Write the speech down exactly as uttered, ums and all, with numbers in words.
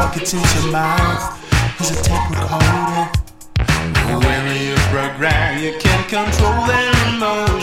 gets into your mouth is a tape recorder. When you program, you can't control their emotions.